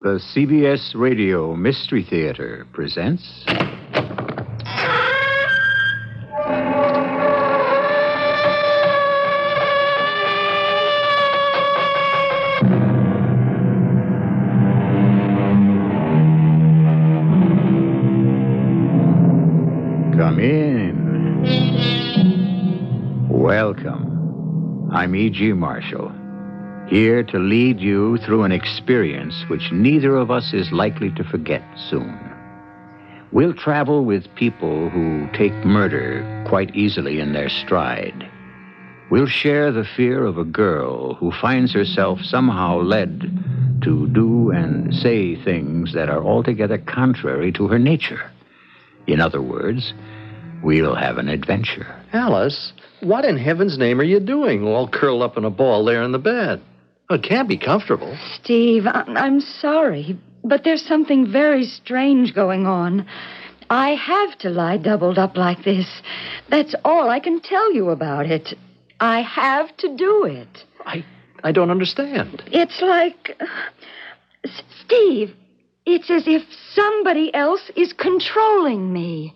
The CBS Radio Mystery Theater presents... Come in. Welcome. I'm E.G. Marshall. Here to lead you through an experience which neither of us is likely to forget soon. We'll travel with people who take murder quite easily in their stride. We'll share the fear of a girl who finds herself somehow led to do and say things that are altogether contrary to her nature. In other words, we'll have an adventure. Alice, what in heaven's name are you doing, all curled up in a ball there in the bed? It can't be comfortable. Steve, I'm sorry, but there's something very strange going on. I have to lie doubled up like this. That's all I can tell you about it. I have to do it. I don't understand. It's like... Steve, it's as if somebody else is controlling me.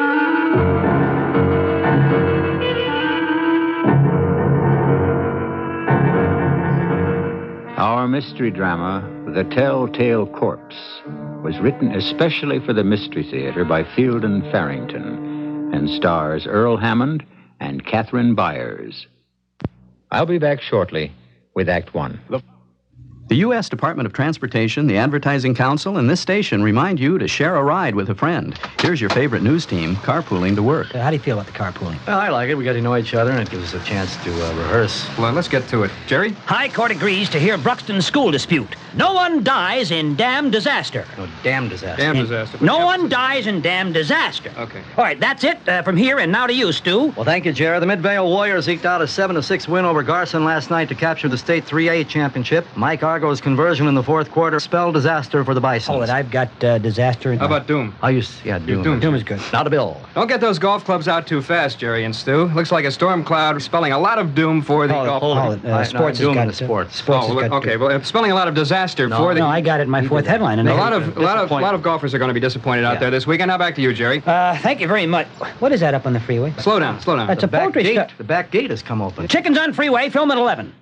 Our mystery drama, The Telltale Corpse, was written especially for the Mystery Theater by Fielden Farrington and stars Earl Hammond and Catherine Byers. I'll be back shortly with Act One. The U.S. Department of Transportation, the Advertising Council, and this station remind you to share a ride with a friend. Here's your favorite news team carpooling to work. How do you feel about the carpooling? Well, I like it. We got to know each other, and it gives us a chance to rehearse. Well, let's get to it. Jerry? High Court agrees to hear Bruxton's school dispute. No one dies in damn disaster. No, damn disaster. Damn disaster. No one dies in damn disaster. Okay. All right, that's it from here and now to you, Stu. Well, thank you, Jerry. The Midvale Warriors eked out a 7-6 win over Garson last night to capture the state 3A championship. Mike Argo's conversion in the fourth quarter spelled disaster for the Bisons. Oh, and I've got disaster. How about Doom? Doom. Doom is good. Now to Bill. Don't get those golf clubs out too fast, Jerry and Stu. Looks like a storm cloud spelling a lot of doom for the golf club. Sports Doom has in got the sports. Sports has got okay. Well, it's spelling a lot of disaster for the... No, I got it in my fourth headline. And A lot of golfers are going to be disappointed out there this weekend. Now back to you, Jerry. Thank you very much. What is that up on the freeway? Slow down. That's a poultry gate. stop. The back gate has come open. Chickens on freeway, film at 11.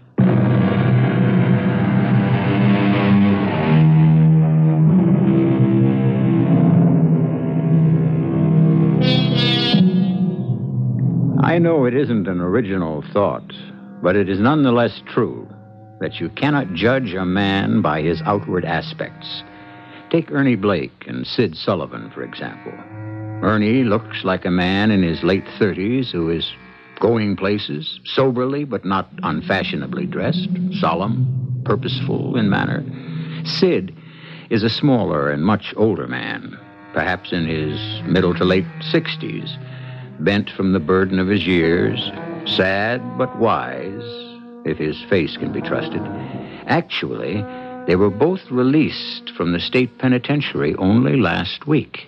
I know it isn't an original thought, but it is nonetheless true that you cannot judge a man by his outward aspects. Take Ernie Blake and Sid Sullivan, for example. Ernie looks like a man in his late 30s who is going places, soberly but not unfashionably dressed, solemn, purposeful in manner. Sid is a smaller and much older man, perhaps in his middle to late 60s, bent from the burden of his years, sad but wise, if his face can be trusted. Actually, they were both released from the state penitentiary only last week.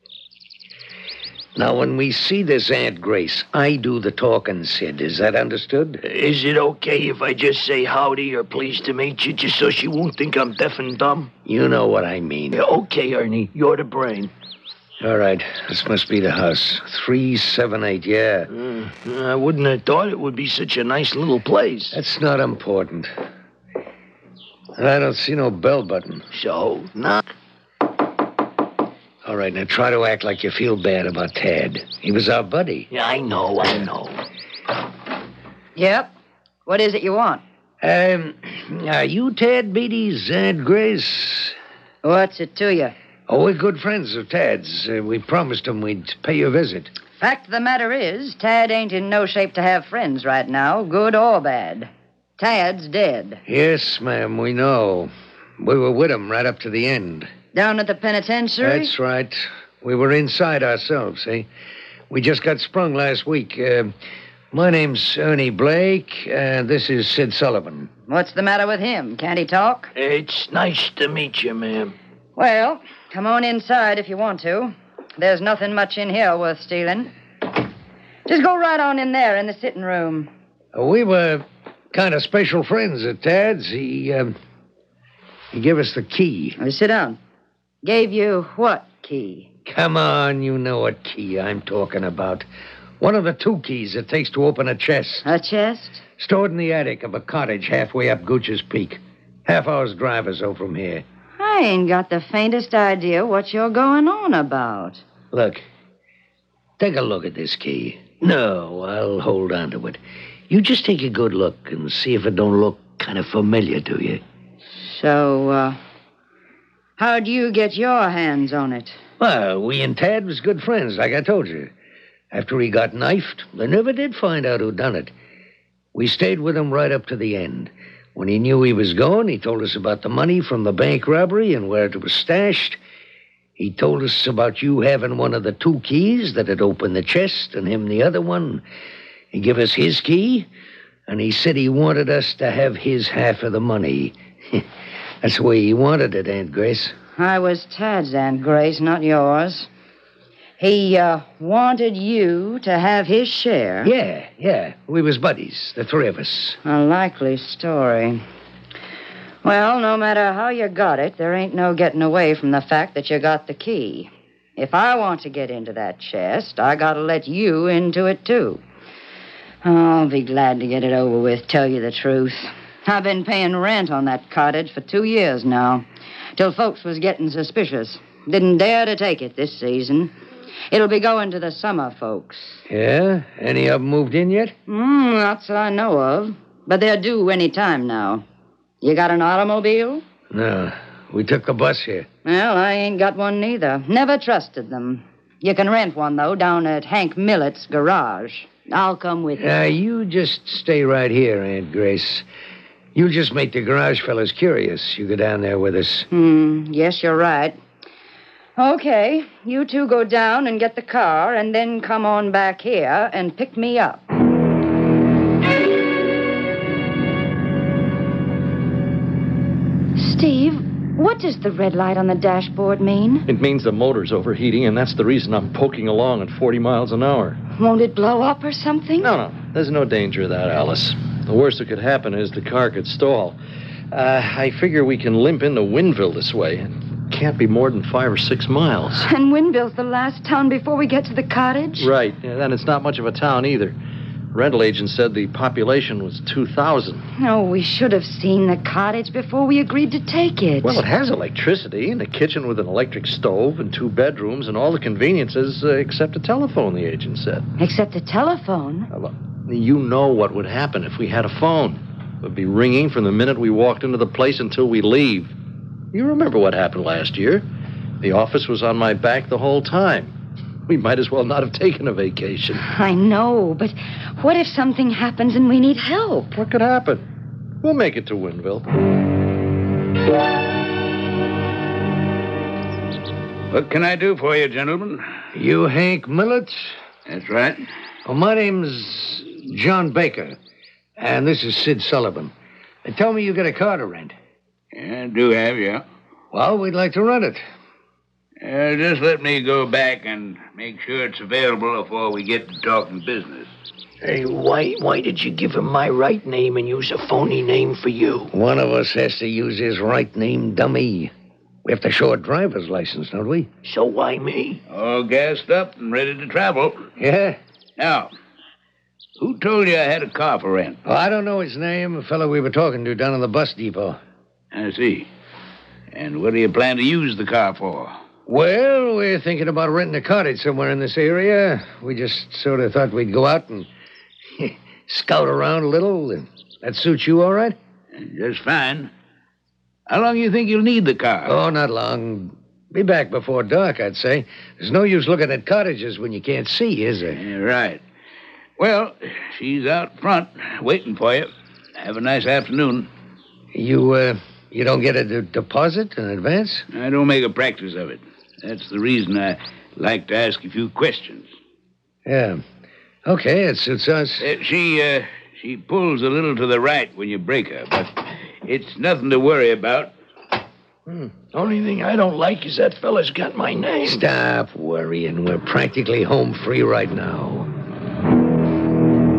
Now, when we see this Aunt Grace, I do the talking, Sid. Is that understood? Is it okay if I just say howdy or pleased to meet you, just so she won't think I'm deaf and dumb? You know what I mean. Yeah, okay, Ernie. You're the brain. All right. This must be the house. 378, yeah. I wouldn't have thought it would be such a nice little place. That's not important. And I don't see no bell button. So, knock. All right, now try to act like you feel bad about Tad. He was our buddy. Yeah, I know. Yep. What is it you want? Are you Tad Beatty's Aunt Grace? What's it to you? Oh, we're good friends of Tad's. We promised him we'd pay you a visit. Fact of the matter is, Tad ain't in no shape to have friends right now, good or bad. Tad's dead. Yes, ma'am, we know. We were with him right up to the end. Down at the penitentiary? That's right. We were inside ourselves, eh? We just got sprung last week. My name's Ernie Blake, and this is Sid Sullivan. What's the matter with him? Can't he talk? It's nice to meet you, ma'am. Well, come on inside if you want to. There's nothing much in here worth stealing. Just go right on in there in the sitting room. We were kind of special friends at Tad's. He gave us the key. Now, sit down. Gave you what key? Come on, you know what key I'm talking about. One of the 2 keys it takes to open a chest. A chest? Stored in the attic of a cottage halfway up Gooch's Peak. Half hour's drive or so from here. I ain't got the faintest idea what you're going on about. Look. Take a look at this key. No, I'll hold on to it. You just take a good look and see if it don't look kind of familiar to you. So, how'd you get your hands on it? Well, we and Tad was good friends, like I told you. After he got knifed, they never did find out who done it. We stayed with him right up to the end. When he knew he was gone, he told us about the money from the bank robbery and where it was stashed. He told us about you having one of the 2 keys that had opened the chest and him the other one. He gave us his key, and he said he wanted us to have his half of the money. That's the way he wanted it, Aunt Grace. I was Tad's Aunt Grace, not yours. He, wanted you to have his share. Yeah. We was buddies, the 3 of us. A likely story. Well, no matter how you got it, there ain't no getting away from the fact that you got the key. If I want to get into that chest, I gotta let you into it, too. I'll be glad to get it over with, tell you the truth. I've been paying rent on that cottage for 2 years now, till folks was getting suspicious. Didn't dare to take it this season. It'll be going to the summer folks. Yeah? Any of them moved in yet? Not that I know of. But they're due any time now. You got an automobile? No. We took the bus here. Well, I ain't got one neither. Never trusted them. You can rent one, though, down at Hank Millett's garage. I'll come with you. You just stay right here, Aunt Grace. You'll just make the garage fellas curious. You go down there with us. Yes, you're right. Okay, you 2 go down and get the car, and then come on back here and pick me up. Steve, what does the red light on the dashboard mean? It means the motor's overheating, and that's the reason I'm poking along at 40 miles an hour. Won't it blow up or something? No. There's no danger of that, Alice. The worst that could happen is the car could stall. I figure we can limp into Winville this way. It can't be more than 5 or 6 miles. And Winville's the last town before we get to the cottage? Right. And it's not much of a town either. Rental agent said the population was 2,000. Oh, we should have seen the cottage before we agreed to take it. Well, it has electricity and a kitchen with an electric stove and 2 bedrooms and all the conveniences except a telephone, the agent said. Except a telephone? You know what would happen if we had a phone. It would be ringing from the minute we walked into the place until we leave. You remember what happened last year. The office was on my back the whole time. We might as well not have taken a vacation. I know, but what if something happens and we need help? What could happen? We'll make it to Winville. What can I do for you, gentlemen? You Hank Millett? That's right. Well, my name's John Baker, and this is Sid Sullivan. They tell me you got a car to rent. Yeah, I do have, yeah. Well, we'd like to rent it. Just let me go back and make sure it's available before we get to talking business. Hey, why did you give him my right name and use a phony name for you? One of us has to use his right name, dummy. We have to show a driver's license, don't we? So why me? All gassed up and ready to travel. Yeah? Now, who told you I had a car for rent? Oh, I don't know his name. A fellow we were talking to down in the bus depot. I see. And what do you plan to use the car for? Well, we're thinking about renting a cottage somewhere in this area. We just sort of thought we'd go out and scout around a little. That suits you all right? Just fine. How long do you think you'll need the car? Oh, not long. Be back before dark, I'd say. There's no use looking at cottages when you can't see, is there? Yeah, right. Well, she's out front waiting for you. Have a nice afternoon. You don't get a deposit in advance? I don't make a practice of it. That's the reason I like to ask a few questions. Yeah. Okay, it suits us. She pulls a little to the right when you break her, but it's nothing to worry about. Only thing I don't like is that fella's got my name. Stop worrying. We're practically home free right now.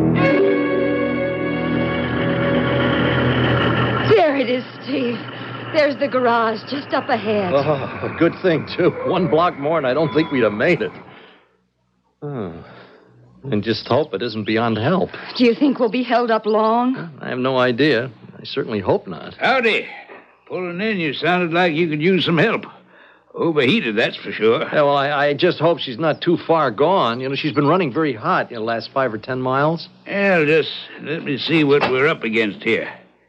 There it is, Steve. There's the garage just up ahead. Oh, a good thing, too. 1 block more, and I don't think we'd have made it. Oh. And just hope it isn't beyond help. Do you think we'll be held up long? I have no idea. I certainly hope not. Howdy. Pulling in, you sounded like you could use some help. Overheated, that's for sure. Yeah, well, I just hope she's not too far gone. You know, she's been running very hot, the last 5 or 10 miles. Well, just let me see what we're up against here.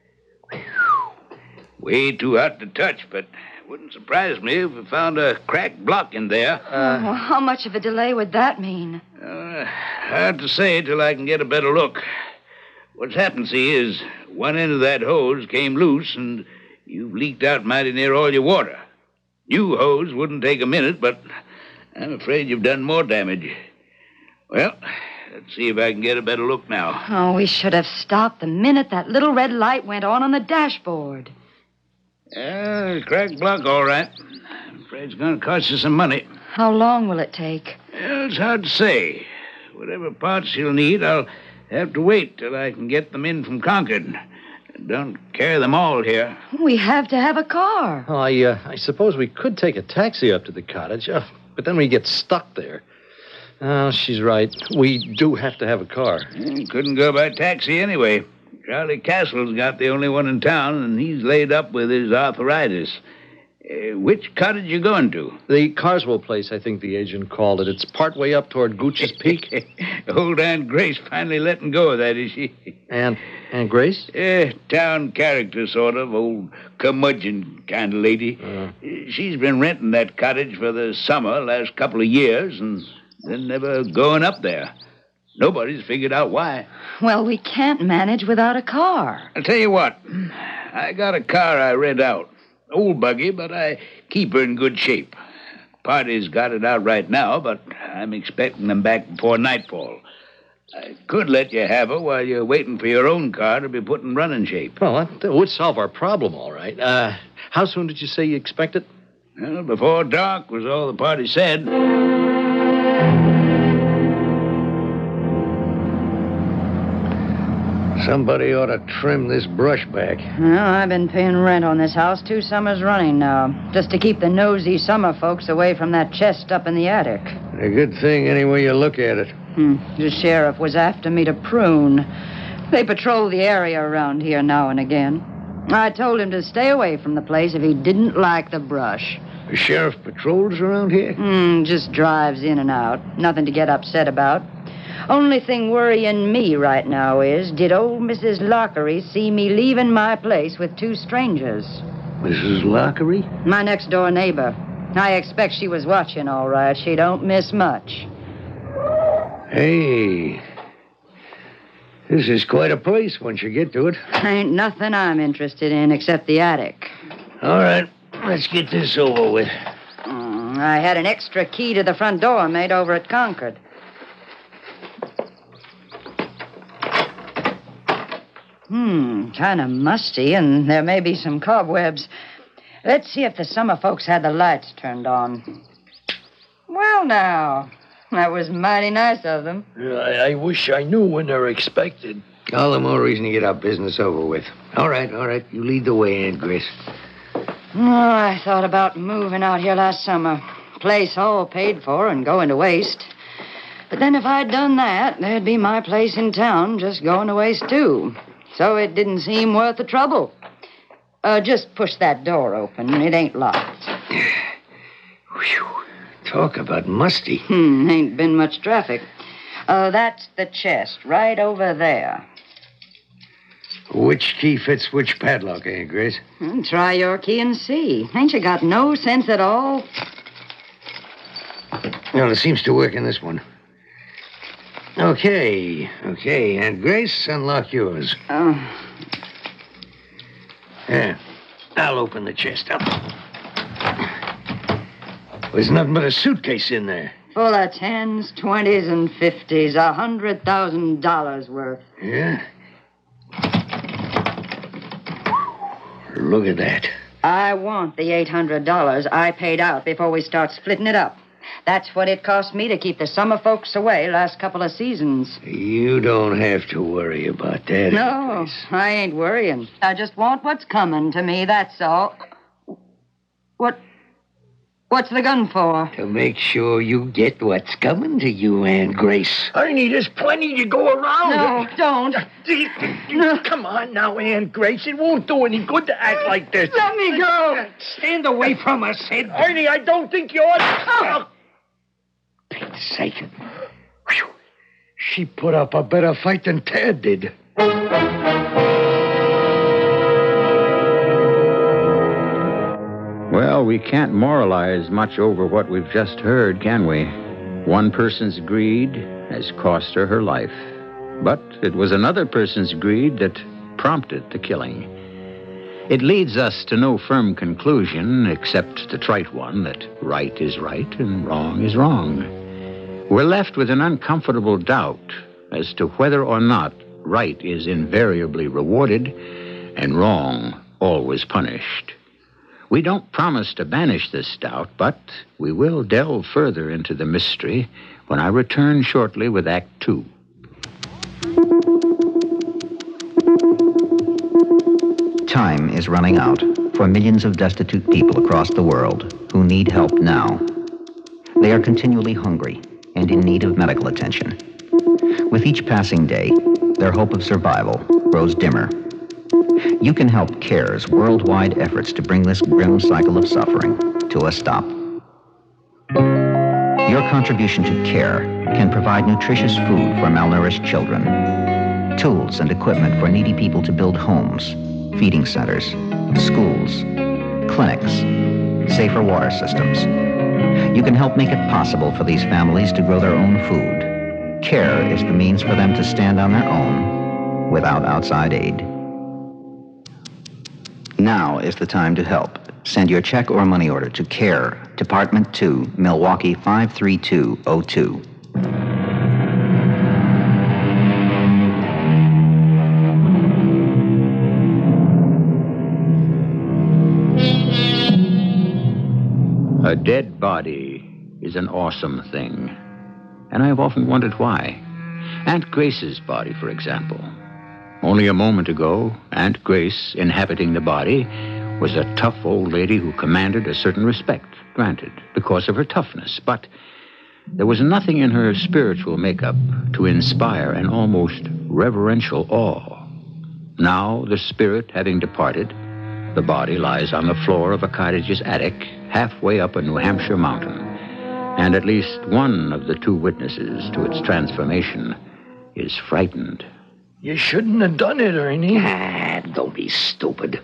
Way too hot to touch, but it wouldn't surprise me if we found a cracked block in there. How much of a delay would that mean? Hard to say till I can get a better look. What's happened, see, is one end of that hose came loose, and you've leaked out mighty near all your water. New hose wouldn't take a minute, but I'm afraid you've done more damage. Well, let's see if I can get a better look now. Oh, we should have stopped the minute that little red light went on the dashboard. Cracked block, all right. I'm afraid it's going to cost you some money. How long will it take? Well, it's hard to say. Whatever parts you'll need, I'll have to wait till I can get them in from Concord. Don't carry them all here. We have to have a car. Oh, I suppose we could take a taxi up to the cottage, but then we get stuck there. Oh, she's right. We do have to have a car. Couldn't go by taxi anyway. Charlie Castle's got the only one in town, and he's laid up with his arthritis. Which cottage you going to? The Carswell place, I think the agent called it. It's partway up toward Gooch's Peak. Old Aunt Grace finally letting go of that, is she? Aunt Grace? Town character, sort of. Old curmudgeon kind of lady. She's been renting that cottage for the summer last couple of years, and then never going up there. Nobody's figured out why. Well, we can't manage without a car. I'll tell you what. I got a car I rent out. Old buggy, but I keep her in good shape. Party's got it out right now, but I'm expecting them back before nightfall. I could let you have her while you're waiting for your own car to be put in running shape. Well, that would solve our problem, all right. How soon did you say you expect it? Well, before dark was all the party said. Somebody ought to trim this brush back. Well, I've been paying rent on this house 2 summers running now, just to keep the nosy summer folks away from that chest up in the attic. A good thing any way you look at it. The sheriff was after me to prune. They patrol the area around here now and again. I told him to stay away from the place if he didn't like the brush. The sheriff patrols around here? Just drives in and out. Nothing to get upset about. Only thing worrying me right now is, did old Mrs. Lockery see me leaving my place with 2 strangers? Mrs. Lockery? My next-door neighbor. I expect she was watching all right. She don't miss much. Hey, this is quite a place once you get to it. Ain't nothing I'm interested in except the attic. All right, let's get this over with. I had an extra key to the front door made over at Concord. Kind of musty, and there may be some cobwebs. Let's see if the summer folks had the lights turned on. Well, now, that was mighty nice of them. I wish I knew when they're expected. All the more reason to get our business over with. All right. You lead the way, Aunt Grace. I thought about moving out here last summer. Place all paid for and going to waste. But then if I'd done that, there'd be my place in town just going to waste, too. So it didn't seem worth the trouble. Just push that door open. It ain't locked. Whew. Talk about musty. Ain't been much traffic. That's the chest right over there. Which key fits which padlock, Aunt Grace? Try your key and see. Ain't you got no sense at all? Well, it seems to work in this one. Okay, Aunt Grace, unlock yours. Yeah, I'll open the chest up. There's nothing but a suitcase in there. Full of 10s, 20s, and 50s. $100,000 worth. Yeah? Look at that. I want the $800 I paid out before we start splitting it up. That's what it cost me to keep the summer folks away last couple of seasons. You don't have to worry about that. No, I ain't worrying. I just want what's coming to me, that's all. What's the gun for? To make sure you get what's coming to you, Aunt Grace. Ernie, there's plenty to go around. No, don't. No. Come on now, Aunt Grace. It won't do any good to act like this. Let me go. Stand away from us, Sid. Ernie, I don't think you ought to. Pete's sake. Whew. She put up a better fight than Tad did. Well, we can't moralize much over what we've just heard, can we? One person's greed has cost her her life. But it was another person's greed that prompted the killing. It leads us to no firm conclusion, except the trite one that right is right and wrong is wrong. We're left with an uncomfortable doubt as to whether or not right is invariably rewarded and wrong always punished. We don't promise to banish this doubt, but we will delve further into the mystery when I return shortly with Act 2. Time is running out for millions of destitute people across the world who need help now. They are continually hungry and in need of medical attention. With each passing day, their hope of survival grows dimmer. You can help CARE's worldwide efforts to bring this grim cycle of suffering to a stop. Your contribution to CARE can provide nutritious food for malnourished children, tools and equipment for needy people to build homes, feeding centers, schools, clinics, safer water systems. You can help make it possible for these families to grow their own food. CARE is the means for them to stand on their own without outside aid. Now is the time to help. Send your check or money order to CARE, Department 2, Milwaukee 53202. A dead body is an awesome thing, and I've often wondered why. Aunt Grace's body, for example. Only a moment ago, Aunt Grace, inhabiting the body, was a tough old lady who commanded a certain respect, granted, because of her toughness. But there was nothing in her spiritual makeup to inspire an almost reverential awe. Now, the spirit having departed, the body lies on the floor of a cottage's attic, halfway up a New Hampshire mountain. And at least one of the two witnesses to its transformation is frightened. You shouldn't have done it, Ernie. Don't be stupid.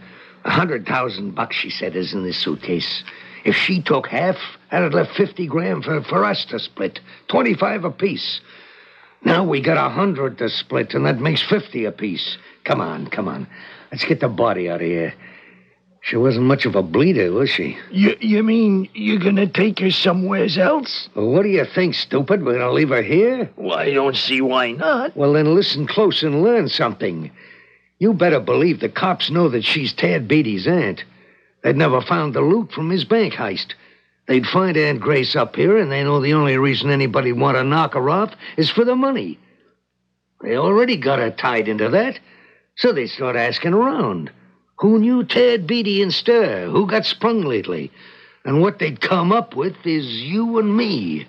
$100,000, she said, is in this suitcase. If she took half, that'd left 50 grand for us to split. 25 apiece. Now we got 100 to split, and that makes 50 apiece. Come on. Let's get the body out of here. She wasn't much of a bleeder, was she? You mean you're gonna take her somewhere else? Well, what do you think, stupid? We're gonna leave her here? Well, I don't see why not. Well, then listen close and learn something. You better believe the cops know that she's Tad Beatty's aunt. They'd never found the loot from his bank heist. They'd find Aunt Grace up here, and they know the only reason anybody'd want to knock her off is for the money. They already got her tied into that, so they start asking around. Who knew Tad Beatty in stir? Who got sprung lately? And what they'd come up with is you and me.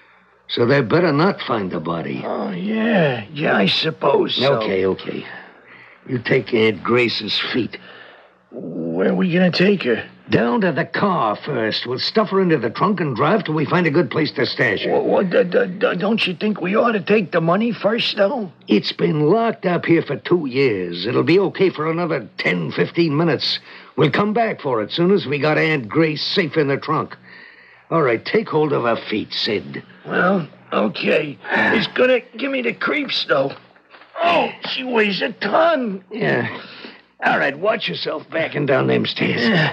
So they better not find the body. Oh, yeah, I suppose so. Okay. You take Aunt Grace's feet. Where are we gonna take her? Down to the car first. We'll stuff her into the trunk and drive till we find a good place to stash her. Don't you think we ought to take the money first, though? It's been locked up here for 2 years. It'll be okay for another 10, 15 minutes. We'll come back for it soon as we got Aunt Grace safe in the trunk. All right, take hold of her feet, Sid. Well, okay. It's gonna give me the creeps, though. Oh, she weighs a ton. Yeah. All right, watch yourself backing down them stairs.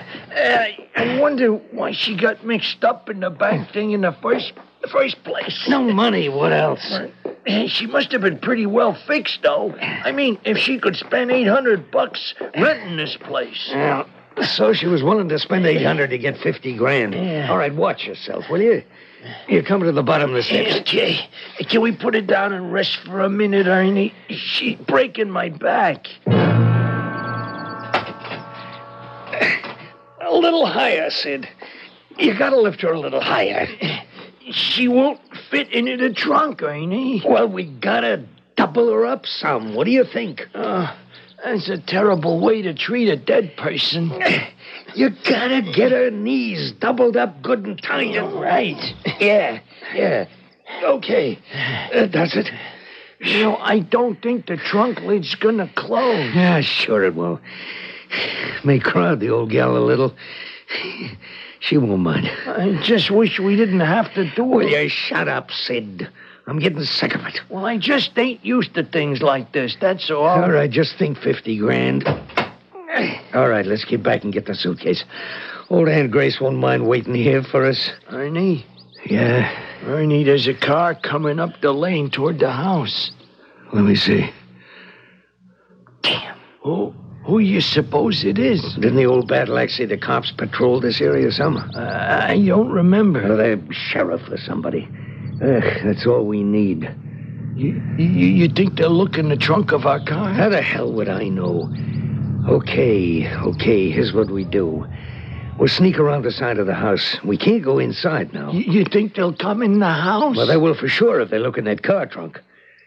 I wonder why she got mixed up in the bank thing in the first place. No money, what else? She must have been pretty well fixed, though. I mean, if she could spend $800 renting this place. Well, so she was willing to spend $800 to get 50 grand. Yeah. All right, watch yourself, will you? You're coming to the bottom of the steps. Okay. Can we put it down and rest for a minute, Ernie? She's breaking my back. A little higher, Sid. You gotta lift her a little higher. She won't fit into the trunk, Ernie. Well, we gotta double her up some. What do you think? That's a terrible way to treat a dead person. You gotta get her knees doubled up good and tight. Right. Yeah. Okay. That's it. You know, I don't think the trunk lid's gonna close. Yeah, sure it will. May crowd the old gal a little. She won't mind. I just wish we didn't have to do it. Will you shut up, Sid? I'm getting sick of it. Well, I just ain't used to things like this, that's all. All right, just think 50 grand. All right, let's get back and get the suitcase. Old Aunt Grace won't mind waiting here for us. Ernie? Yeah? Ernie, there's a car coming up the lane toward the house. Let me see. Damn. Who you suppose it is? Didn't the old Badlack say the cops patrolled this area some? I don't remember. Or the sheriff or somebody. That's all we need. You think they'll look in the trunk of our car? How the hell would I know? Okay, here's what we do. We'll sneak around the side of the house. We can't go inside now. You think they'll come in the house? Well, they will for sure if they look in that car trunk.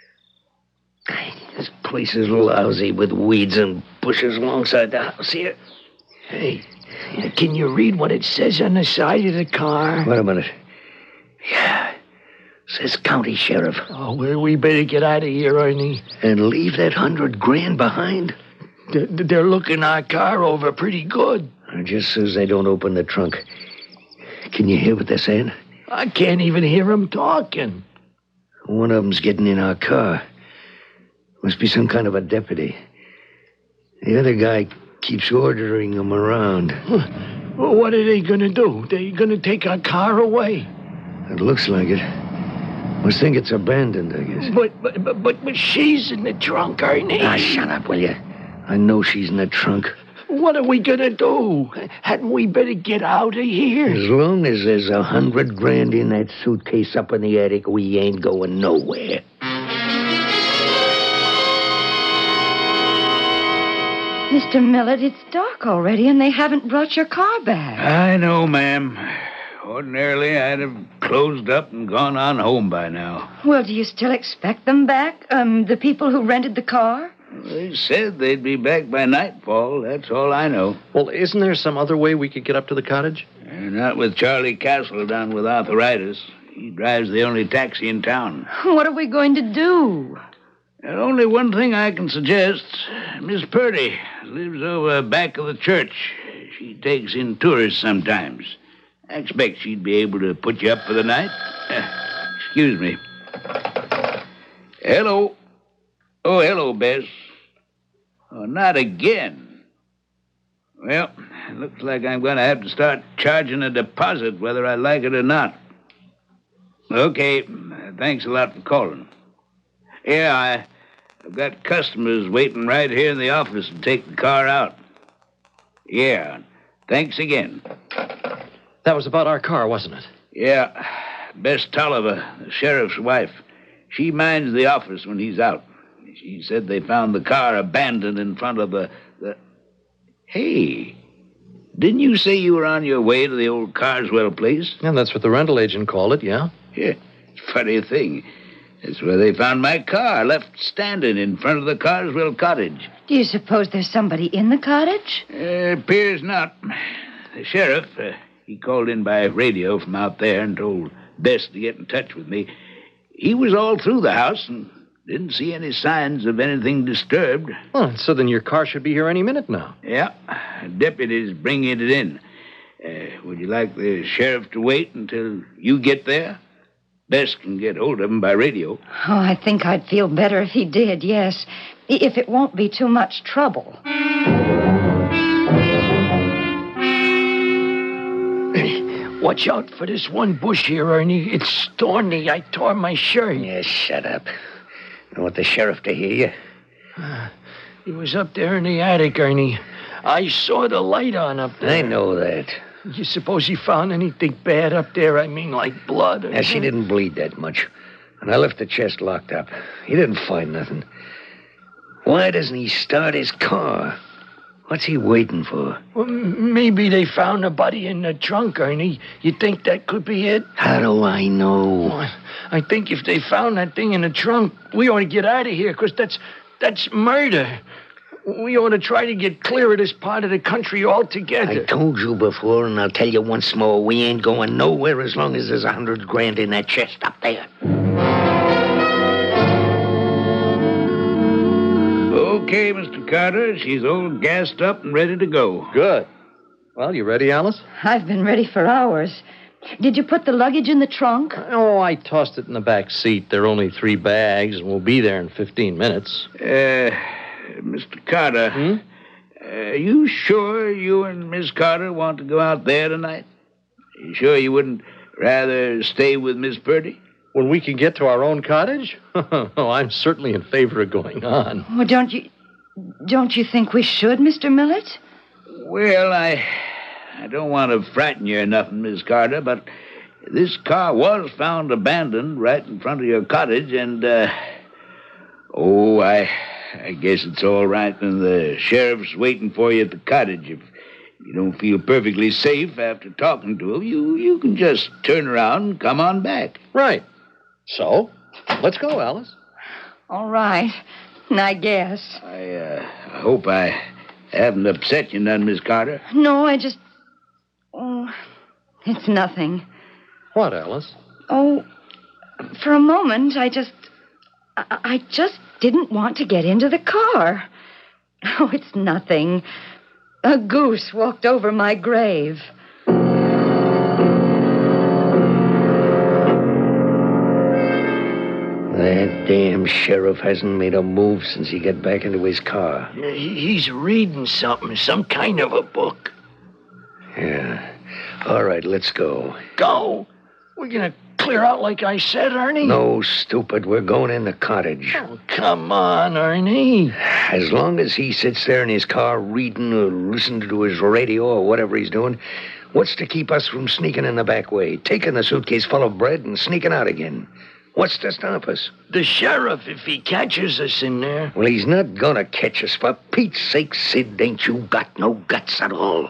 This place is lousy with weeds and bushes alongside the house here. Hey, can you read what it says on the side of the car? Wait a minute. Yeah. Says county sheriff. Oh, well, we better get out of here, Ernie. And leave that 100 grand behind? They're looking our car over pretty good. Just so they don't open the trunk. Can you hear what they're saying? I can't even hear them talking. One of them's getting in our car. Must be some kind of a deputy. The other guy keeps ordering them around. Well, what are they going to do? They're going to take our car away? It looks like it. Must think it's abandoned, I guess. But she's in the trunk, Ernie. Shut up, will you? I know she's in the trunk. What are we going to do? Hadn't we better get out of here? As long as there's 100 grand in that suitcase up in the attic, we ain't going nowhere. Mr. Millett, it's dark already, and they haven't brought your car back. I know, ma'am. Ordinarily, I'd have closed up and gone on home by now. Well, do you still expect them back? The people who rented the car? They said they'd be back by nightfall. That's all I know. Well, isn't there some other way we could get up to the cottage? Not with Charlie Castle down with arthritis. He drives the only taxi in town. What are we going to do? There's only one thing I can suggest. Miss Purdy lives over back of the church. She takes in tourists sometimes. I expect she'd be able to put you up for the night. Excuse me. Hello. Oh, hello, Bess. Oh, not again. Well, it looks like I'm going to have to start charging a deposit whether I like it or not. Okay, thanks a lot for calling. Yeah, I've got customers waiting right here in the office to take the car out. Yeah, thanks again. That was about our car, wasn't it? Yeah, Bess Tolliver, the sheriff's wife. She minds the office when he's out. She said they found the car abandoned in front of the... Hey, didn't you say you were on your way to the old Carswell place? Yeah, that's what the rental agent called it, yeah. Yeah, funny thing. That's where they found my car, left standing in front of the Carswell cottage. Do you suppose there's somebody in the cottage? Appears not. The sheriff, he called in by radio from out there and told Bess to get in touch with me. He was all through the house and didn't see any signs of anything disturbed. Well, so then your car should be here any minute now. Yeah, deputies bringing it in. Would you like the sheriff to wait until you get there? Bess can get hold of him by radio. Oh, I think I'd feel better if he did, yes. If it won't be too much trouble. Watch out for this one bush here, Ernie. It's thorny. I tore my shirt. Yeah, shut up. I want the sheriff to hear you. He was up there in the attic, Ernie. I saw the light on up there. I know that. You suppose he found anything bad up there? I mean, like blood or Yeah, she didn't bleed that much. And I left the chest locked up. He didn't find nothing. Why doesn't he start his car? What's he waiting for? Well, maybe they found a body in the trunk, Ernie. You think that could be it? How do I know? I think if they found that thing in the trunk, we ought to get out of here, because that's murder. We ought to try to get clear of this part of the country altogether. I told you before, and I'll tell you once more, we ain't going nowhere as long as there's $100,000 in that chest up there. Okay, Mr. Carter, she's all gassed up and ready to go. Good. Well, you ready, Alice? I've been ready for hours. Did you put the luggage in the trunk? Oh, I tossed it in the back seat. There are only 3 bags, and we'll be there in 15 minutes. Mr. Carter, are you sure you and Miss Carter want to go out there tonight? Are you sure you wouldn't rather stay with Miss Purdy? When we can get to our own cottage? Oh, I'm certainly in favor of going on. Well, don't you think we should, Mr. Millett? Well, I don't want to frighten you or nothing, Miss Carter, but this car was found abandoned right in front of your cottage, and, I guess it's all right, and the sheriff's waiting for you at the cottage. If you don't feel perfectly safe after talking to him, you can just turn around and come on back. Right. So, let's go, Alice. All right. I guess. I hope I haven't upset you none, Miss Carter. No, I just... Oh, it's nothing. What, Alice? Oh, for a moment, I just didn't want to get into the car. Oh, it's nothing. A goose walked over my grave. That damn sheriff hasn't made a move since he got back into his car. He's reading something, some kind of a book. Yeah. All right, let's go. Go? We're going to clear out like I said, Ernie? No, stupid. We're going in the cottage. Oh, come on, Ernie. As long as he sits there in his car reading or listening to his radio or whatever he's doing, what's to keep us from sneaking in the back way, taking the suitcase full of bread and sneaking out again? What's to stop us? The sheriff, if he catches us in there. Well, he's not gonna catch us. For Pete's sake, Sid, ain't you got no guts at all?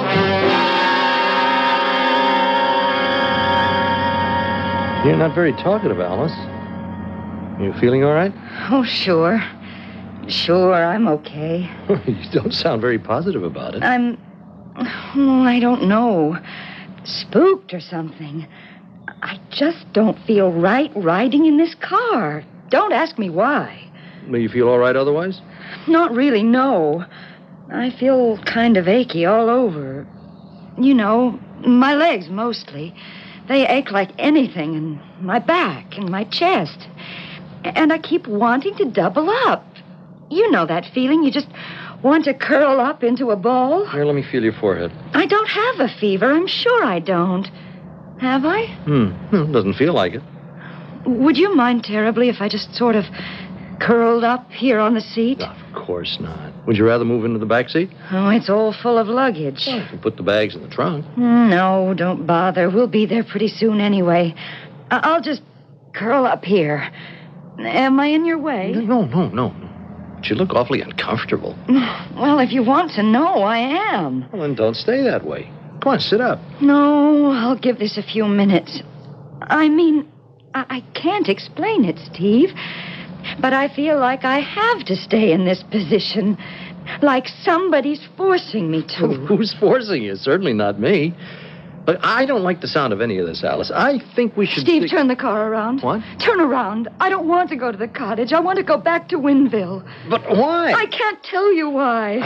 You're not very talkative, Alice. You feeling all right? Oh, sure. Sure, I'm okay. You don't sound very positive about it. I don't know. Spooked or something. I just don't feel right riding in this car. Don't ask me why. Do you feel all right otherwise? Not really, no. I feel kind of achy all over. You know, my legs mostly. They ache like anything, and my back and my chest. And I keep wanting to double up. You know that feeling. You just want to curl up into a ball. Here, let me feel your forehead. I don't have a fever. I'm sure I don't. Have I? Doesn't feel like it. Would you mind terribly if I just sort of curled up here on the seat? Of course not. Would you rather move into the back seat? Oh, it's all full of luggage. Well, you can put the bags in the trunk. No, don't bother. We'll be there pretty soon anyway. I'll just curl up here. Am I in your way? No. But you look awfully uncomfortable. Well, if you want to know, I am. Well, then don't stay that way. Come on, sit up. No, I'll give this a few minutes. I mean, I can't explain it, Steve. But I feel like I have to stay in this position. Like somebody's forcing me to. Who's forcing you? Certainly not me. But I don't like the sound of any of this, Alice. I think we should... Steve, turn the car around. What? Turn around. I don't want to go to the cottage. I want to go back to Winville. But why? I can't tell you why.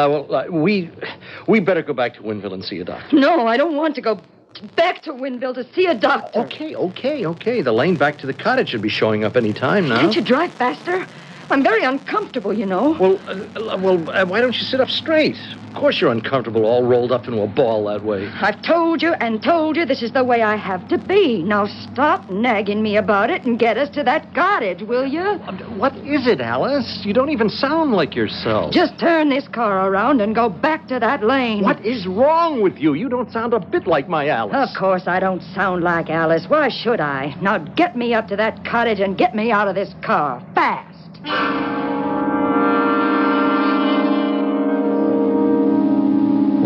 We better go back to Winville and see a doctor. No, I don't want to go back to Winville to see a doctor. Okay. The lane back to the cottage should be showing up any time now. Can't you drive faster? I'm very uncomfortable, you know. Well, why don't you sit up straight? Of course you're uncomfortable, all rolled up into a ball that way. I've told you this is the way I have to be. Now stop nagging me about it and get us to that cottage, will you? What is it, Alice? You don't even sound like yourself. Just turn this car around and go back to that lane. What is wrong with you? You don't sound a bit like my Alice. Of course I don't sound like Alice. Why should I? Now get me up to that cottage and get me out of this car. Fast.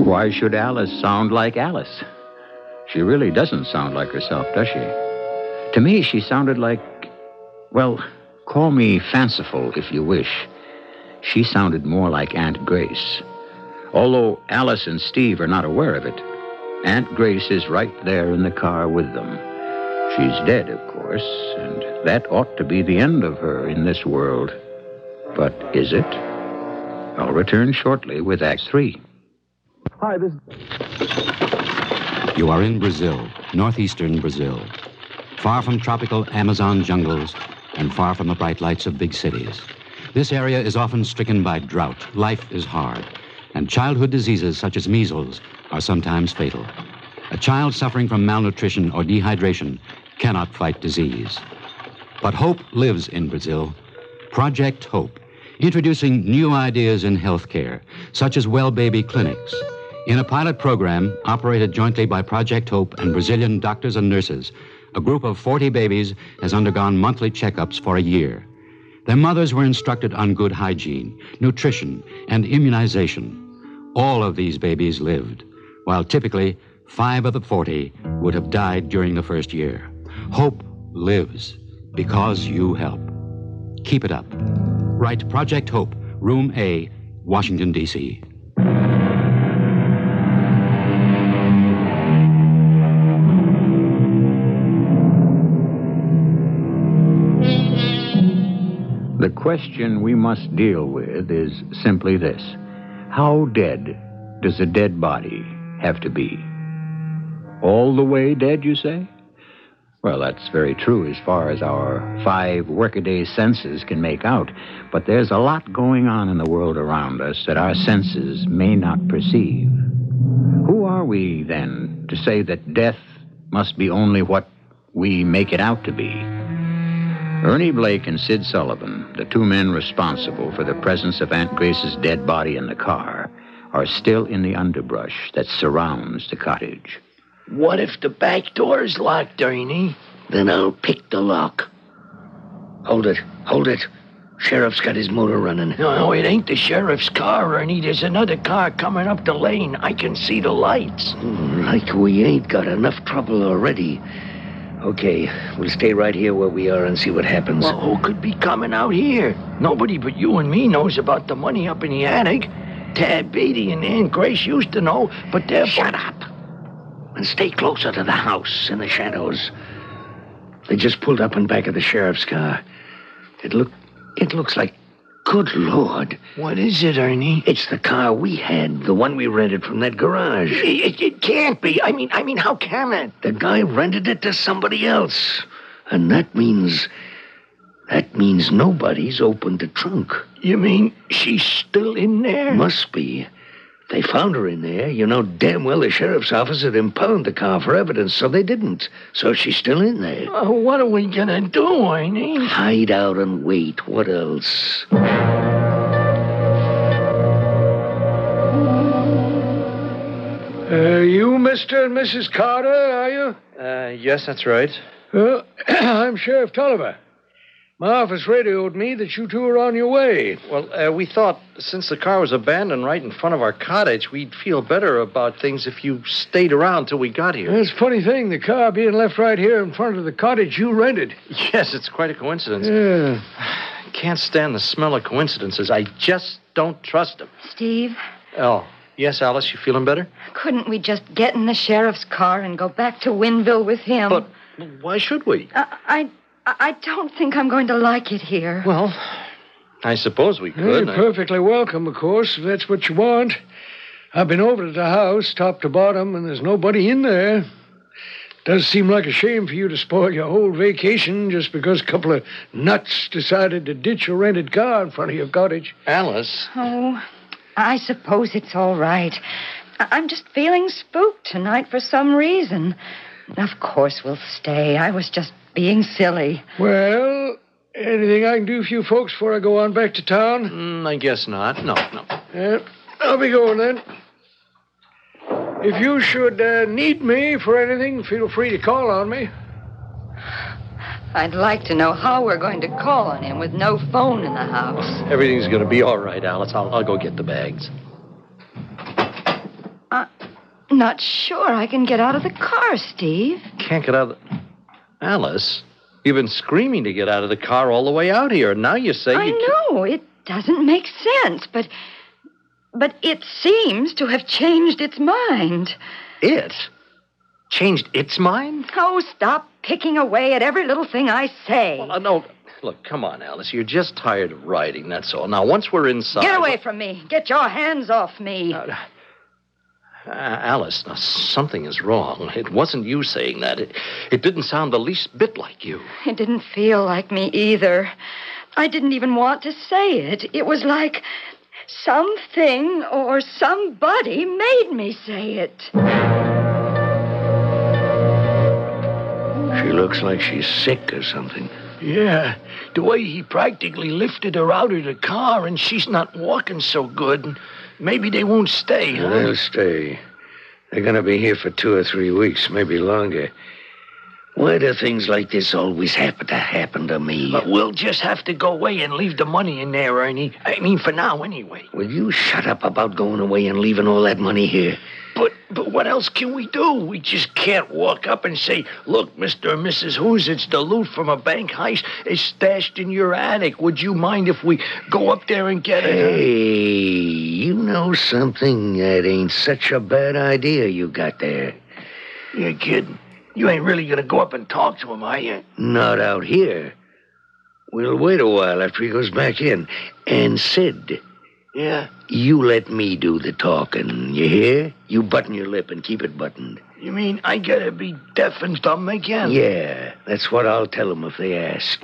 Why should Alice sound like Alice? She really doesn't sound like herself, does she? To me, she sounded like, well, call me fanciful if you wish. She sounded more like Aunt Grace. Although Alice and Steve are not aware of it, Aunt Grace is right there in the car with them. She's dead, of course, and that ought to be the end of her in this world. But is it? I'll return shortly with Act 3. Hi, this... You are in Brazil, northeastern Brazil. Far from tropical Amazon jungles and far from the bright lights of big cities. This area is often stricken by drought. Life is hard. And childhood diseases such as measles are sometimes fatal. A child suffering from malnutrition or dehydration cannot fight disease. But hope lives in Brazil. Project Hope, introducing new ideas in healthcare, such as well baby clinics. In a pilot program operated jointly by Project Hope and Brazilian doctors and nurses, a group of 40 babies has undergone monthly checkups for a year. Their mothers were instructed on good hygiene, nutrition, and immunization. All of these babies lived, while typically 5 of the 40 would have died during the first year. Hope lives because you help. Keep it up. Write Project Hope, Room A, Washington, D.C. The question we must deal with is simply this. How dead does a dead body have to be? All the way dead, you say? Well, that's very true as far as our 5 workaday senses can make out. But there's a lot going on in the world around us that our senses may not perceive. Who are we, then, to say that death must be only what we make it out to be? Ernie Blake and Sid Sullivan, the 2 men responsible for the presence of Aunt Grace's dead body in the car, are still in the underbrush that surrounds the cottage. What if the back door's locked, Ernie? Then I'll pick the lock. Hold it. Sheriff's got his motor running. No, it ain't the sheriff's car, Ernie. There's another car coming up the lane. I can see the lights. Like we ain't got enough trouble already. Okay, we'll stay right here where we are and see what happens. Well, who could be coming out here? Nobody but you and me knows about the money up in the attic. Tad Beatty and Aunt Grace used to know, but they're... Shut up! And stay closer to the house in the shadows. They just pulled up in back of the sheriff's car. It looks like... Good Lord. What is it, Ernie? It's the car we had, the one we rented from that garage. It can't be. I mean, how can it? The guy rented it to somebody else. And that means nobody's opened the trunk. You mean she's still in there? Must be. They found her in there. You know damn well the sheriff's office had impounded the car for evidence, so they didn't. So she's still in there. What are we gonna do, Ernie? Hide out and wait. What else? You Mr. and Mrs. Carter, are you? Yes, that's right. I'm Sheriff Tolliver. My office radioed me that you 2 are on your way. Well, we thought since the car was abandoned right in front of our cottage, we'd feel better about things if you stayed around till we got here. It's a funny thing, the car being left right here in front of the cottage you rented. Yes, it's quite a coincidence. Yeah. Can't stand the smell of coincidences. I just don't trust them. Steve? Oh, yes, Alice, you feeling better? Couldn't we just get in the sheriff's car and go back to Winville with him? But why should we? I don't think I'm going to like it here. Well, I suppose we could. You're perfectly welcome, of course, if that's what you want. I've been over to the house, top to bottom, and there's nobody in there. Does seem like a shame for you to spoil your whole vacation just because a couple of nuts decided to ditch a rented car in front of your cottage. Alice. Oh, I suppose it's all right. I'm just feeling spooked tonight for some reason. Of course we'll stay. I was just being silly. Well, anything I can do for you folks before I go on back to town? I guess not. No. I'll be going then. If you should need me for anything, feel free to call on me. I'd like to know how we're going to call on him with no phone in the house. Everything's going to be all right, Alice. I'll go get the bags. not sure I can get out of the car, Steve. Can't get out of the... Alice, you've been screaming to get out of the car all the way out here, and now you say I know. It doesn't make sense, but it seems to have changed its mind. It? Changed its mind? Oh, stop picking away at every little thing I say. Well, no, look, come on, Alice. You're just tired of riding, that's all. Now, once we're inside... Get away from me. Get your hands off me. Alice, now, something is wrong. It wasn't you saying that. It didn't sound the least bit like you. It didn't feel like me either. I didn't even want to say it. It was like something or somebody made me say it. She looks like she's sick or something. Yeah, the way he practically lifted her out of the car, and she's not walking so good. And maybe they won't stay, huh? They'll stay. They're going to be here for 2 or 3 weeks, maybe longer. Why do things like this always happen to me? But we'll just have to go away and leave the money in there, Ernie. I mean, for now, anyway. Will you shut up about going away and leaving all that money here? But what else can we do? We just can't walk up and say, look, Mr. and Mrs. Who's, it's the loot from a bank heist. It's stashed in your attic. Would you mind if we go up there and get it? Hey, you know something? That ain't such a bad idea you got there. You're kidding. You ain't really going to go up and talk to him, are you? Not out here. We'll wait a while after he goes back in. And Sid... Yeah? You let me do the talking, you hear? You button your lip and keep it buttoned. You mean I gotta be deaf and dumb again? Yeah, that's what I'll tell them if they ask.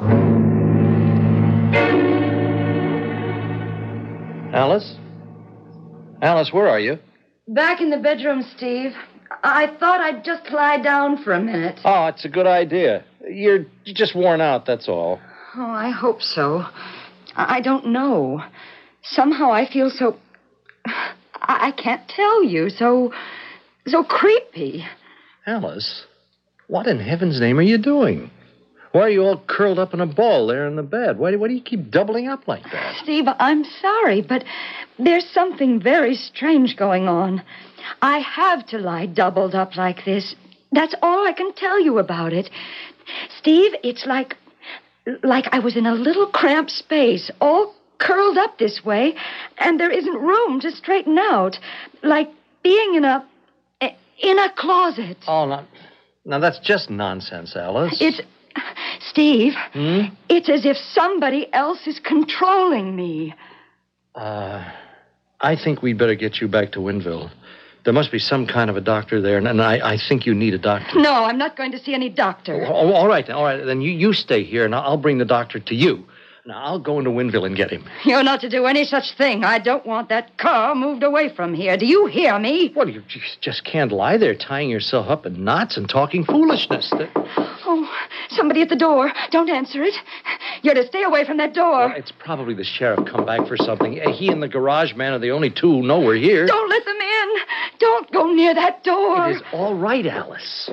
Alice? Alice, where are you? Back in the bedroom, Steve. I thought I'd just lie down for a minute. Oh, it's a good idea. You're just worn out, that's all. Oh, I hope so. I don't know. Somehow I feel so... I can't tell you. So creepy. Alice, what in heaven's name are you doing? Why are you all curled up in a ball there in the bed? Why do you keep doubling up like that? Steve, I'm sorry, but there's something very strange going on. I have to lie doubled up like this. That's all I can tell you about it. Steve, it's like I was in a little cramped space, all curled up this way, and there isn't room to straighten out. Like being in a closet. Oh, now that's just nonsense, Alice. Steve, It's as if somebody else is controlling me. I think we'd better get you back to Winville. There must be some kind of a doctor there, and I think you need a doctor. No, I'm not going to see any doctor. Oh, all right. Then you stay here, and I'll bring the doctor to you. Now, I'll go into Winville and get him. You're not to do any such thing. I don't want that car moved away from here. Do you hear me? Well, you just can't lie there tying yourself up in knots and talking foolishness. Oh, somebody at the door. Don't answer it. You're to stay away from that door. Well, it's probably the sheriff come back for something. He and the garage man are the only two who know we're here. Don't let them in. Don't go near that door. It is all right, Alice.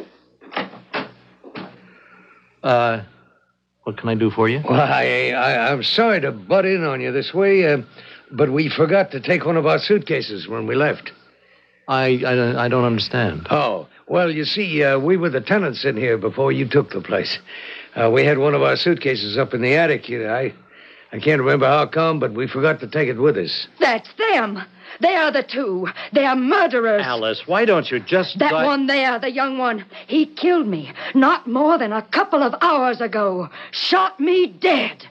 What can I do for you? Well, I'm sorry to butt in on you this way, but we forgot to take one of our suitcases when we left. I don't understand. Oh, well, you see, we were the tenants in here before you took the place. We had one of our suitcases up in the attic. I can't remember how come, but we forgot to take it with us. That's them. They are the two. They are murderers. Alice, why don't you just... That one there, the young one, he killed me not more than a couple of hours ago. Shot me dead.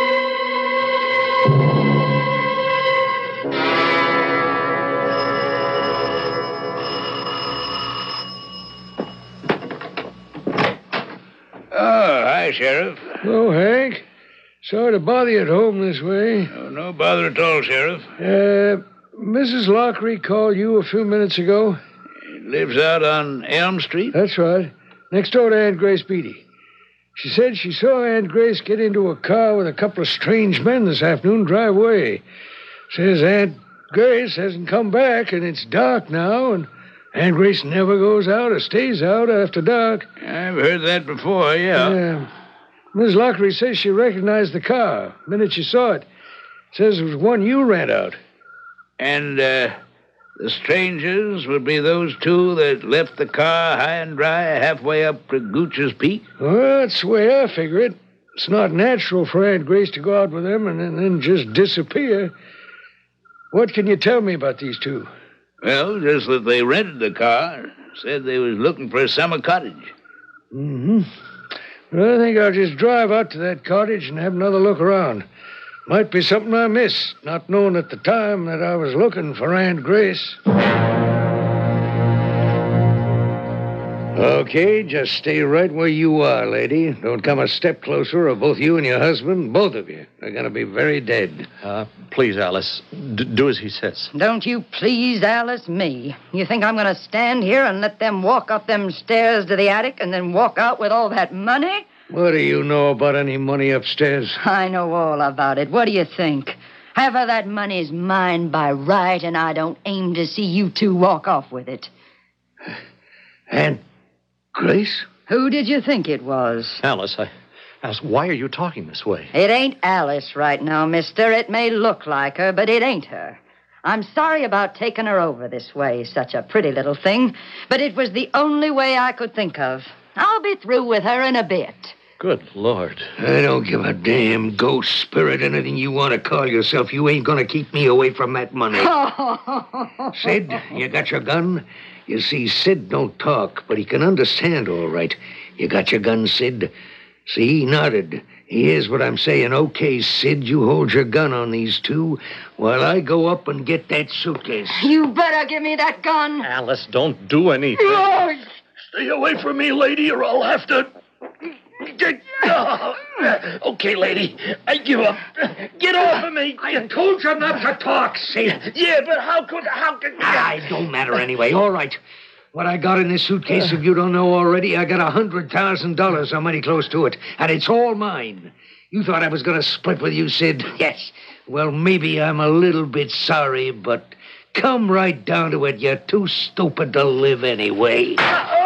Oh, hi, Sheriff. Oh, Hank. Sorry to bother you at home this way. Oh, no bother at all, Sheriff. Mrs. Lockery called you a few minutes ago. Lives out on Elm Street? That's right. Next door to Aunt Grace Beatty. She said she saw Aunt Grace get into a car with a couple of strange men this afternoon drive away. Says Aunt Grace hasn't come back, and it's dark now, and Aunt Grace never goes out or stays out after dark. I've heard that before, yeah. Miss Lockery says she recognized the car the minute she saw it. Says it was one you ran out. And The strangers would be those two that left the car high and dry halfway up to Gooch's Peak? Well, that's the way I figure it. It's not natural for Aunt Grace to go out with them and then just disappear. What can you tell me about these two? Well, just that they rented the car. Said they was looking for a summer cottage. Mm-hmm. Well, I think I'll just drive out to that cottage and have another look around. Might be something I missed, not knowing at the time that I was looking for Aunt Grace. Okay, just stay right where you are, lady. Don't come a step closer, or both you and your husband, both of you, are going to be very dead. Please, Alice, do as he says. Don't you please Alice me. You think I'm going to stand here and let them walk up them stairs to the attic and then walk out with all that money? What do you know about any money upstairs? I know all about it. What do you think? Half of that money's mine by right, and I don't aim to see you two walk off with it. Aunt Grace? Who did you think it was? Alice, why are you talking this way? It ain't Alice right now, mister. It may look like her, but it ain't her. I'm sorry about taking her over this way, such a pretty little thing, but it was the only way I could think of. I'll be through with her in a bit. Good Lord. I don't give a damn ghost, spirit, anything you want to call yourself. You ain't going to keep me away from that money. Sid, you got your gun? You see, Sid don't talk, but he can understand all right. You got your gun, Sid? See, he nodded. He hears what I'm saying. Okay, Sid, you hold your gun on these two while I go up and get that suitcase. You better give me that gun. Alice, don't do anything. Stay away from me, lady, or I'll have to... Okay, lady, I give up. Get off of me. I told you not to talk, Sid. Yeah, but how could... It don't matter anyway. All right. What I got in this suitcase, if you don't know already, I got $100,000 or money close to it, and it's all mine. You thought I was going to split with you, Sid? Yes. Well, maybe I'm a little bit sorry, but come right down to it. You're too stupid to live anyway.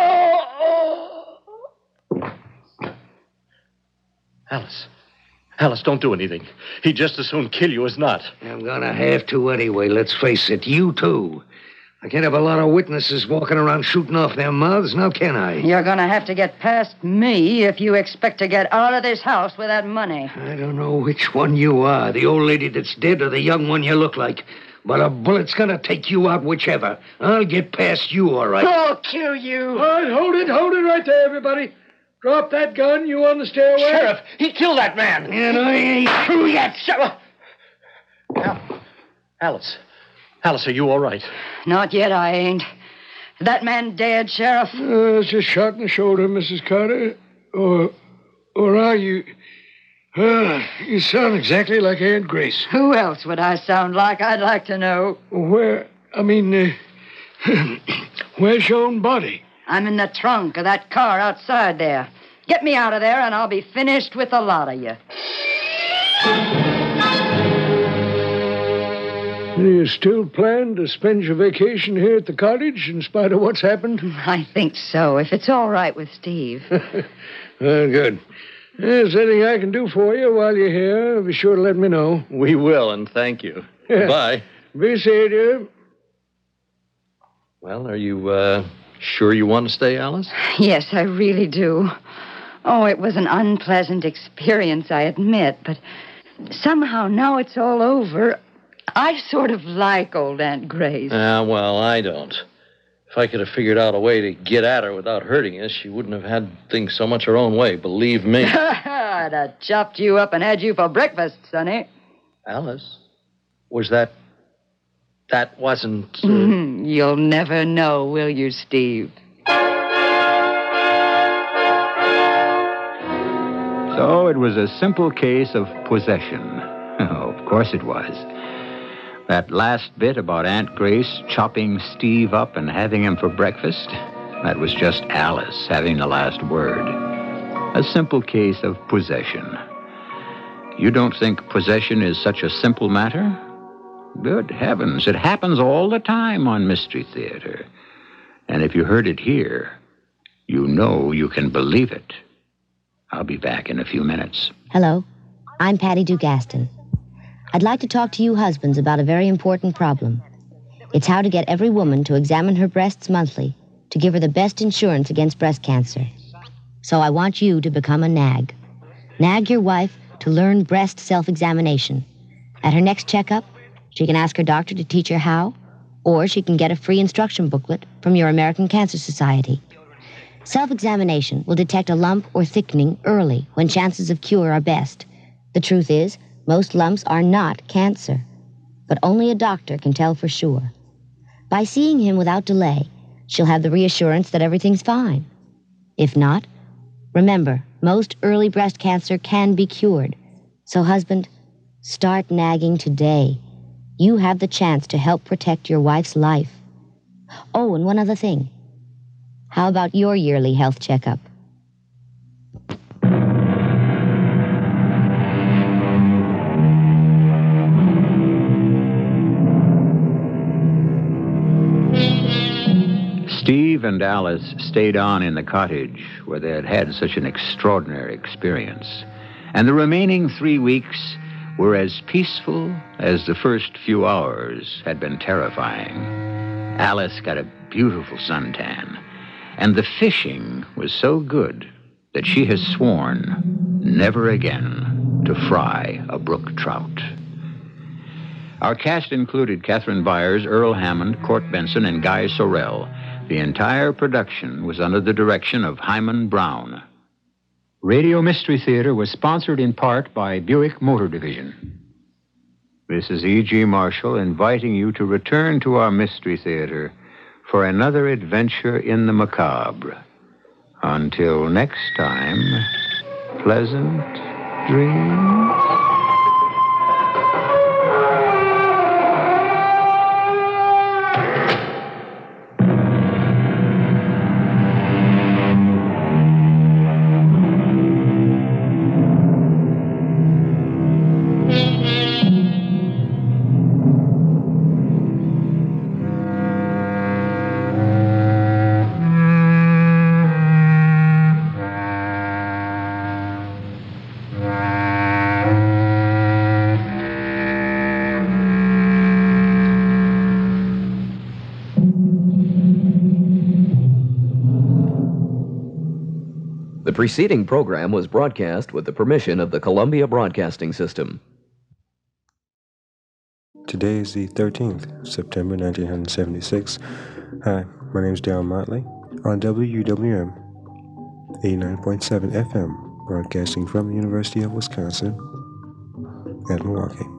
Alice, don't do anything. He'd just as soon kill you as not. I'm gonna have to anyway, let's face it. You too. I can't have a lot of witnesses walking around shooting off their mouths, now can I? You're gonna have to get past me if you expect to get out of this house with that money. I don't know which one you are, the old lady that's dead or the young one you look like. But a bullet's gonna take you out whichever. I'll get past you, all right. I'll kill you. All right, hold it right there, everybody. Drop that gun, you on the stairway. Sheriff, he killed that man. And I ain't through yet. Alice, are you all right? Not yet, I ain't. That man dead, Sheriff? It's just shot in the shoulder, Mrs. Carter. Or are you... you sound exactly like Aunt Grace. Who else would I sound like? I'd like to know. Where's your own body? I'm in the trunk of that car outside there. Get me out of there, and I'll be finished with the lot of you. You still plan to spend your vacation here at the cottage in spite of what's happened? I think so, if it's all right with Steve. Well, good. If there's anything I can do for you while you're here, be sure to let me know. We will, and thank you. Bye. Be safe, dear. Well, are you, sure you want to stay, Alice? Yes, I really do. Oh, it was an unpleasant experience, I admit, but somehow now it's all over. I sort of like old Aunt Grace. Well, I don't. If I could have figured out a way to get at her without hurting us, she wouldn't have had things so much her own way, believe me. I'd have chopped you up and had you for breakfast, Sonny. Alice, was that wasn't... You'll never know, will you, Steve? So it was a simple case of possession. Oh, of course it was. That last bit about Aunt Grace chopping Steve up and having him for breakfast, that was just Alice having the last word. A simple case of possession. You don't think possession is such a simple matter? Good heavens, it happens all the time on Mystery Theater. And if you heard it here, you know you can believe it. I'll be back in a few minutes. Hello, I'm Patty Dugaston. I'd like to talk to you husbands about a very important problem. It's how to get every woman to examine her breasts monthly to give her the best insurance against breast cancer. So I want you to become a nag. Nag your wife to learn breast self-examination. At her next checkup, she can ask her doctor to teach her how, or she can get a free instruction booklet from your American Cancer Society. Self-examination will detect a lump or thickening early when chances of cure are best. The truth is, most lumps are not cancer, but only a doctor can tell for sure. By seeing him without delay, she'll have the reassurance that everything's fine. If not, remember, most early breast cancer can be cured. So, husband, start nagging today. You have the chance to help protect your wife's life. Oh, and one other thing. How about your yearly health checkup? Steve and Alice stayed on in the cottage where they had had such an extraordinary experience. And the remaining 3 weeks were as peaceful as the first few hours had been terrifying. Alice got a beautiful suntan, and the fishing was so good that she has sworn never again to fry a brook trout. Our cast included Catherine Byers, Earl Hammond, Court Benson, and Guy Sorrell. The entire production was under the direction of Hyman Brown. Radio Mystery Theater was sponsored in part by Buick Motor Division. This is E.G. Marshall inviting you to return to our Mystery Theater for another adventure in the macabre. Until next time, pleasant dreams. The preceding program was broadcast with the permission of the Columbia Broadcasting System. Today is the 13th, September 1976. Hi, my name is Darryl Motley on WUWM 89.7 FM, broadcasting from the University of Wisconsin at Milwaukee.